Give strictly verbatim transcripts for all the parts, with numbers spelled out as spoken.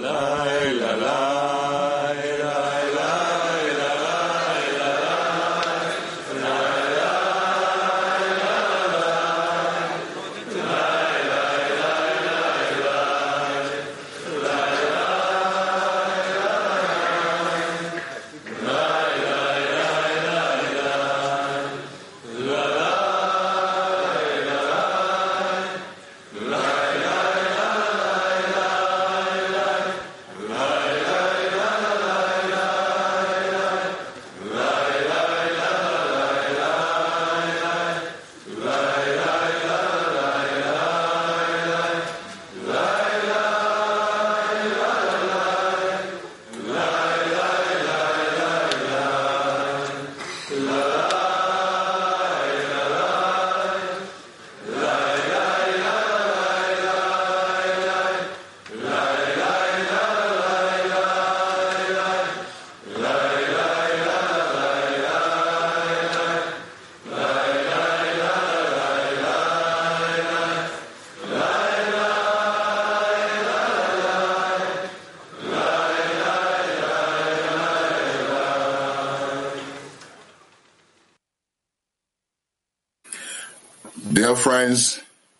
Dear friends,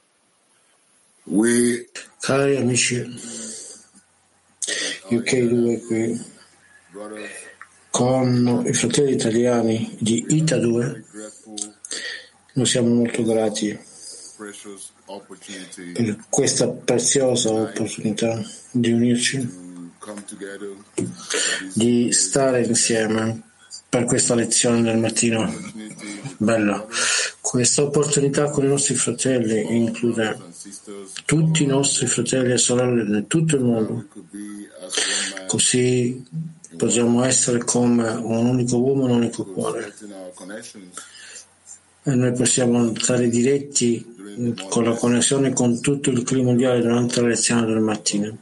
we Cari amici, U K due qui, con i fratelli italiani di I T A due, noi siamo molto grati per questa preziosa opportunità di unirci, di stare insieme per questa lezione del mattino. Bella. Questa opportunità con i nostri fratelli include tutti i nostri fratelli e sorelle di tutto il mondo, così possiamo essere come un unico uomo, un unico cuore, e noi possiamo stare diretti con la connessione con tutto il clima mondiale durante la lezione del mattino.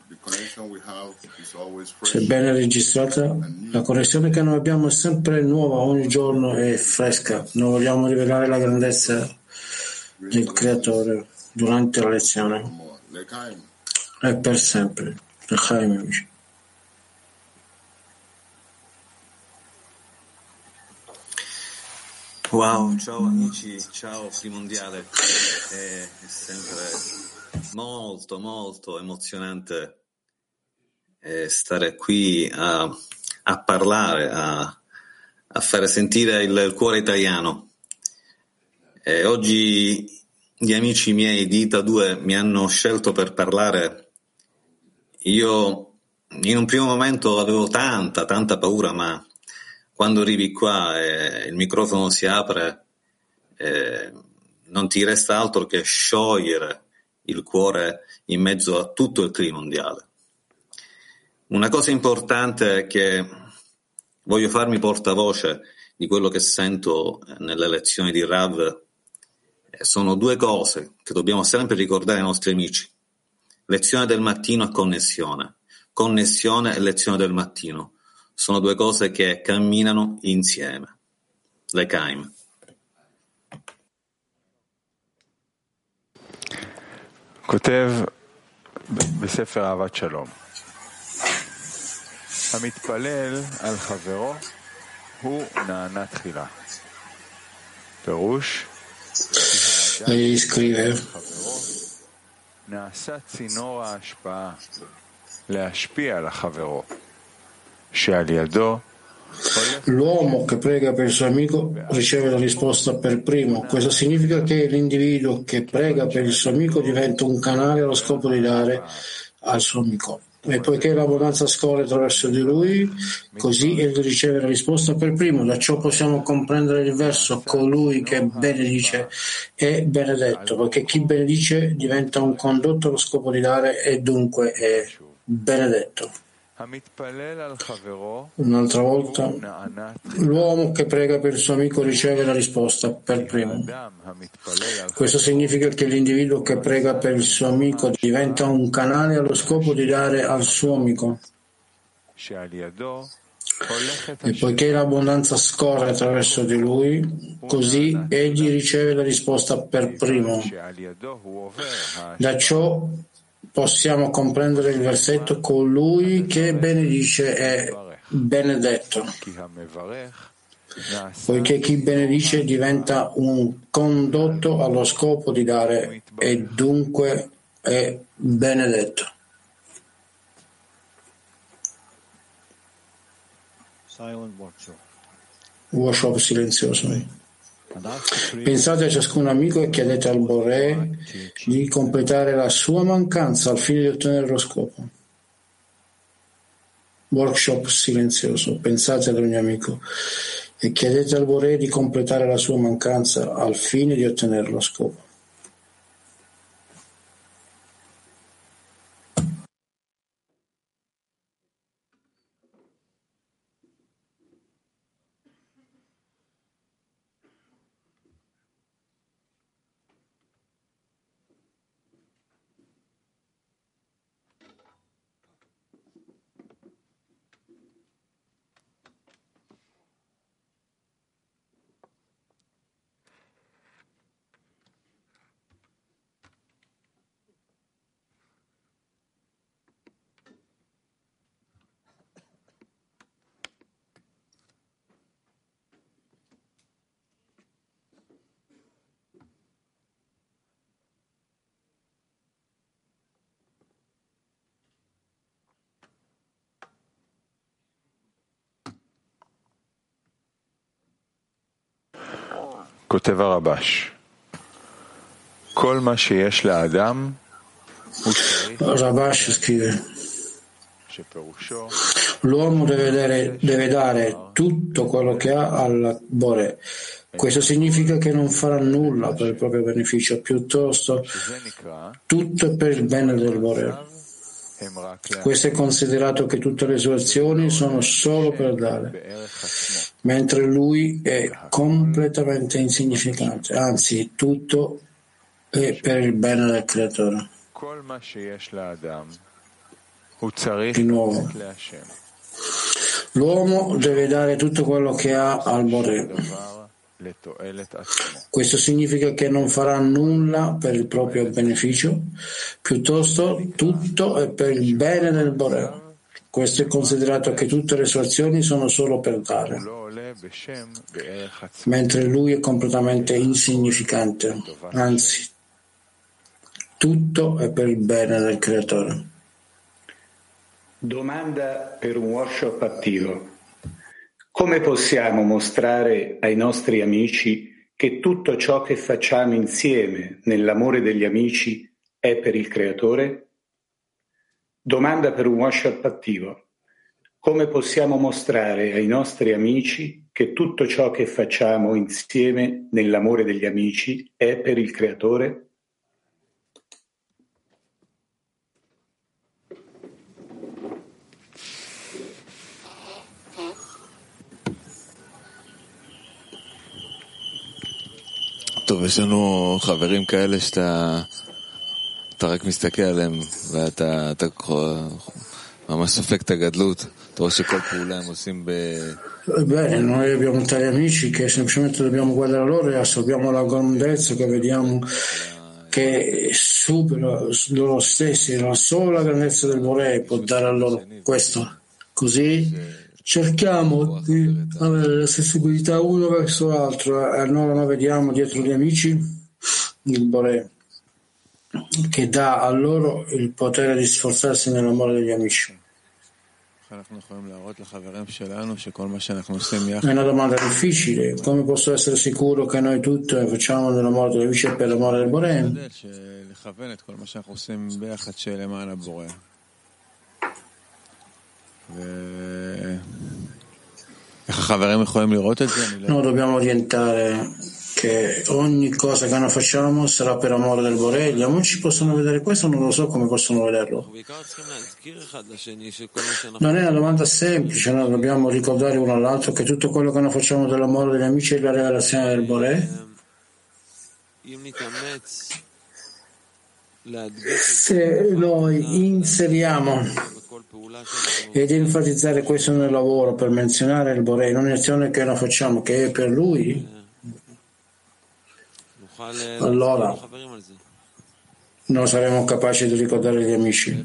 Sebbene registrata, la connessione che noi abbiamo è sempre nuova, ogni giorno è fresca. Noi vogliamo rivelare la grandezza del Creatore durante la lezione e per sempre. L'Echaim, amici. Wow, ciao amici, ciao Primondiale. È, è sempre molto molto emozionante eh, stare qui a, a parlare, a, a fare sentire il, il cuore italiano. E oggi gli amici miei di I T A due mi hanno scelto per parlare. Io in un primo momento avevo tanta tanta paura, ma quando arrivi qua e il microfono si apre, eh, non ti resta altro che sciogliere il cuore in mezzo a tutto il clima mondiale. Una cosa importante è che voglio farmi portavoce di quello che sento nelle lezioni di Rav. Sono due cose che dobbiamo sempre ricordare ai nostri amici. Lezione del mattino e connessione. Connessione e lezione del mattino. Sono due cose che camminano insieme. L'Echaim. כותב בספר אהבת שלום, המתפלל על חברו הוא נענה תחילה. פירוש, Lei scrive: נעשה צינור ההשפעה להשפיע על החברו שעל ידו l'uomo che prega per il suo amico riceve la risposta per primo. Questo significa che l'individuo che prega per il suo amico diventa un canale allo scopo di dare al suo amico. E poiché l'abbondanza scorre attraverso di lui, così egli riceve la risposta per primo. Da ciò possiamo comprendere il verso: colui che benedice è benedetto, poiché chi benedice diventa un condotto allo scopo di dare e dunque è benedetto. Un'altra volta, l'uomo che prega per il suo amico riceve la risposta per primo. Questo significa che l'individuo che prega per il suo amico diventa un canale allo scopo di dare al suo amico. E poiché l'abbondanza scorre attraverso di lui, così egli riceve la risposta per primo. Da ciò possiamo comprendere il versetto: colui che benedice è benedetto, poiché chi benedice diventa un condotto allo scopo di dare e dunque è benedetto. Workshop silenzioso. Pensate a ciascun amico e chiedete al Boré di completare la sua mancanza al fine di ottenere lo scopo. Workshop silenzioso. Pensate ad ogni amico e chiedete al Boré di completare la sua mancanza al fine di ottenere lo scopo. כותב הרבש, כל מה שיש לאדם הוא צריך Rabash scrive: שפירושו l'uomo deve dare, deve dare tutto quello che ha al Boré. Questo significa che non farà nulla per il proprio beneficio, piuttosto tutto è per il bene del Boré. Questo è considerato che tutte le sue azioni sono solo per dare, mentre lui è completamente insignificante, anzi tutto è per il bene del Creatore. Di nuovo, l'uomo deve dare tutto quello che ha al Boré. Questo significa che non farà nulla per il proprio beneficio, piuttosto tutto è per il bene del Boré. Questo è considerato che tutte le sue azioni sono solo per dare, mentre lui è completamente insignificante, anzi tutto è per il bene del Creatore. Domanda per un workshop attivo. Come possiamo mostrare ai nostri amici che tutto ciò che facciamo insieme nell'amore degli amici è per il Creatore? Domanda per un workshop attivo. Come possiamo mostrare ai nostri amici che tutto ciò che facciamo insieme nell'amore degli amici è per il Creatore? טוב, יש לנו חברים כאלה שאתה אתה רק מסתכל עליהם ואתה אתה ממש סופק את הגדלות. אתה רואה שכל פעולה הם עושים ב... Bene, noi abbiamo tali amici che semplicemente dobbiamo guardare loro e assorbiamo la grandezza che vediamo che supera loro stessi, la sola grandezza del Boré può dare a loro questo. Così cerchiamo di avere la sensibilità uno verso l'altro e allora noi vediamo dietro gli amici il Boré che dà a loro il potere di sforzarsi nell'amore degli amici. È una domanda difficile. Come posso essere sicuro che noi tutto facciamo nell'amore degli amici e per l'amore del Boré? Noi dobbiamo orientare che ogni cosa che noi facciamo sarà per amore del Boré. Gli amici possono vedere questo, non lo so come possono vederlo. Non è una domanda semplice, noi dobbiamo ricordare uno all'altro che tutto quello che noi facciamo dell'amore degli amici è la rivelazione del Boré. Se noi inseriamo ed enfatizzare questo nel lavoro per menzionare il Boré in ogni azione che noi facciamo che è per lui, allora non saremo capaci di ricordare gli amici.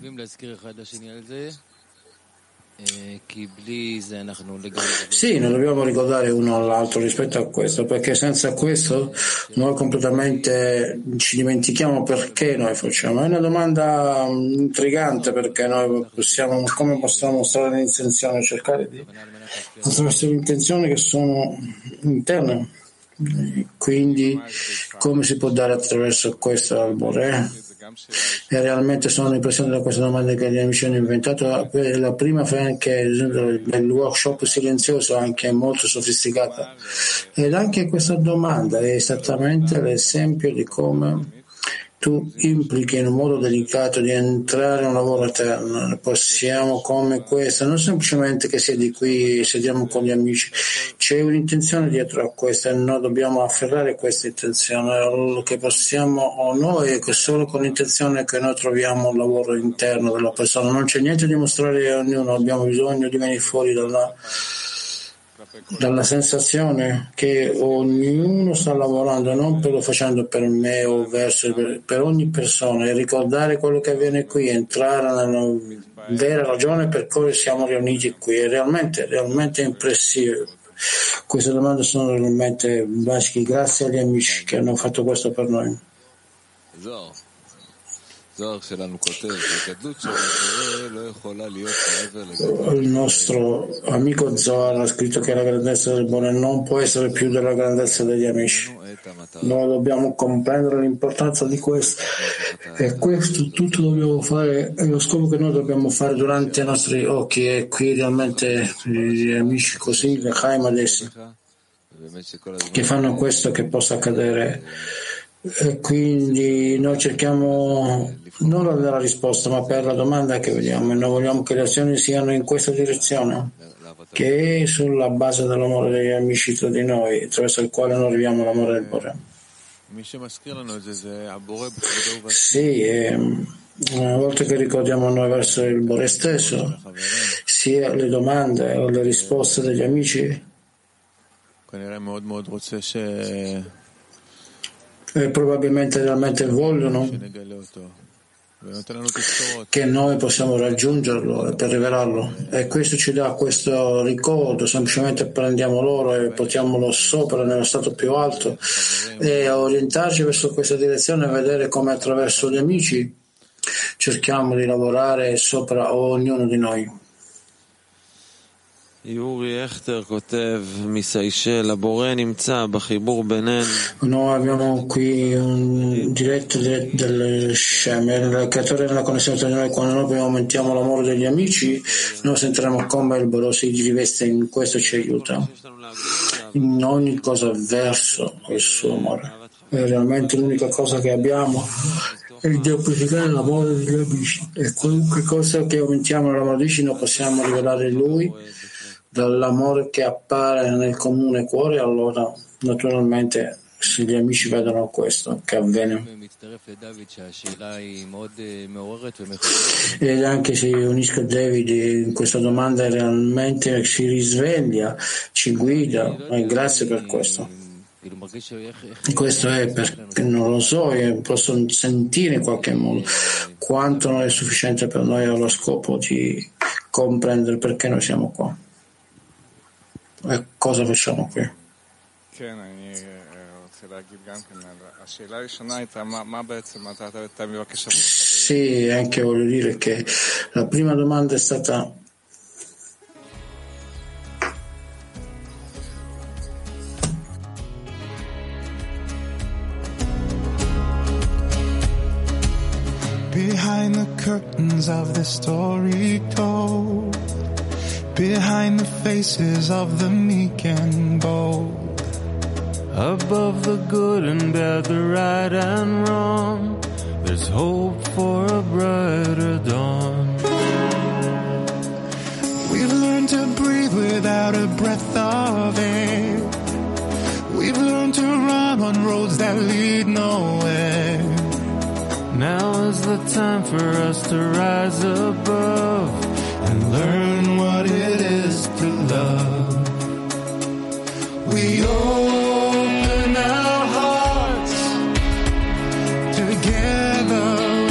Sì, noi dobbiamo ricordare uno all'altro rispetto a questo, perché senza questo noi completamente ci dimentichiamo perché noi facciamo. È una domanda intrigante, perché noi possiamo, come possiamo mostrare l'intenzione, cercare di attraverso le intenzioni che sono interne. Quindi come si può dare attraverso questo al Boré? E realmente sono l'impressione da questa domanda che gli amici hanno inventato. La prima che nel workshop silenzioso anche è molto sofisticata, ed anche questa domanda è esattamente l'esempio di come tu implichi in un modo delicato di entrare in un lavoro eterno. Possiamo come questo, non semplicemente che sia di qui, sediamo con gli amici, c'è un'intenzione dietro a questo e noi dobbiamo afferrare questa intenzione, che possiamo o noi, è che solo con l'intenzione che noi troviamo un lavoro interno della persona, non c'è niente da mostrare a ognuno, abbiamo bisogno di venire fuori dalla dalla sensazione che ognuno sta lavorando, non per lo facendo per me o verso per, per ogni persona, e ricordare quello che avviene qui, entrare nella vera ragione per cui siamo riuniti qui. È realmente, realmente impressivo. Queste domande sono realmente basiche. Grazie agli amici che hanno fatto questo per noi. Il nostro amico Zohar ha scritto che la grandezza del Bore non può essere più della grandezza degli amici. Noi dobbiamo comprendere l'importanza di questo, e questo tutto dobbiamo fare, è lo scopo che noi dobbiamo fare durante i nostri occhi, e qui realmente gli amici così, le Chaim adesso, che fanno questo che possa accadere. E quindi noi cerchiamo non la risposta, ma per la domanda che vediamo, e noi vogliamo che le azioni siano in questa direzione, che è sulla base dell'amore degli amici tra di noi, attraverso il quale noi arriviamo all'amore del Bore. Sì, e una volta che ricordiamo noi verso il Bore stesso, sia le domande o le risposte degli amici, e probabilmente realmente vogliono che noi possiamo raggiungerlo per rivelarlo, e questo ci dà questo ricordo. Semplicemente prendiamo loro e portiamolo sopra nello stato più alto e orientarci verso questa direzione, e vedere come attraverso gli amici cerchiamo di lavorare sopra ognuno di noi. Yuri Echter כותב מסיישל, הבורא נמצא בחיבור בינינו. Noi abbiamo qui un diretto del Shem, il creatore della connessione tra noi. Quando noi aumentiamo l'amore degli amici, noi sentiremo come il Boro si riveste in questo, ci aiuta in ogni cosa verso il suo amore. È realmente l'unica cosa che abbiamo è di amplificare l'amore degli amici, e qualunque cosa che aumentiamo l'amore degli amici noi possiamo rivelare lui dall'amore che appare nel comune cuore. Allora naturalmente se gli amici vedono questo che avviene, ed anche se unisco David in questa domanda, realmente si risveglia, ci guida, e grazie per questo. Questo è perché non lo so, io posso sentire in qualche modo quanto non è sufficiente per noi allo scopo di comprendere perché noi siamo qua e cosa facciamo qui. Sì, anche voglio dire che la prima domanda è stata behind the curtains of the story told, behind the faces of the meek and bold, above the good and bad, the right and wrong, there's hope for a brighter dawn. We've learned to breathe without a breath of air. We've learned to run on roads that lead nowhere. Now is the time for us to rise above and learn what it is to love. We open our hearts together.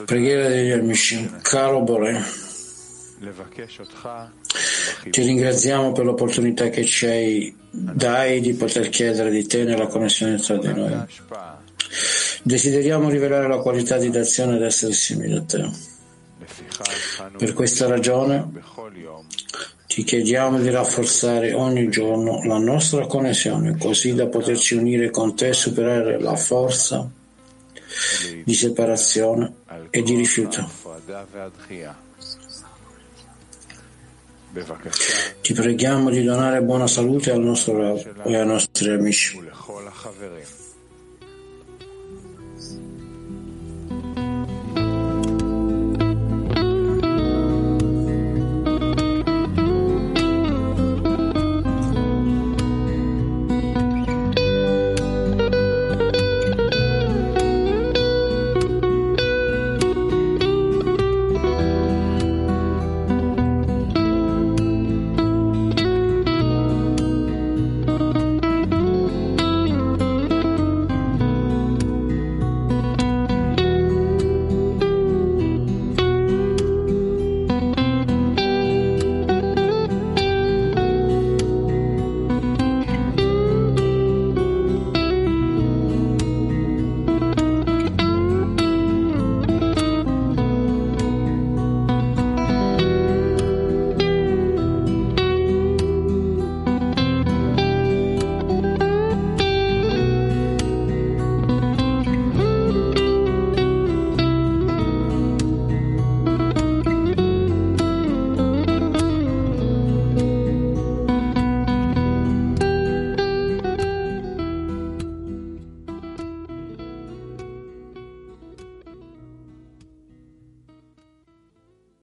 Preghiera degli amici. Caro Boré, ti ringraziamo per l'opportunità che ci hai dai di poter chiedere di te nella connessione tra di noi. Desideriamo rivelare la qualità di d'azione ed essere simili a te. Per questa ragione ti chiediamo di rafforzare ogni giorno la nostra connessione, così da poterci unire con te e superare la forza di separazione e di rifiuto. Ti preghiamo di donare buona salute al nostro Rav e ai nostri amici.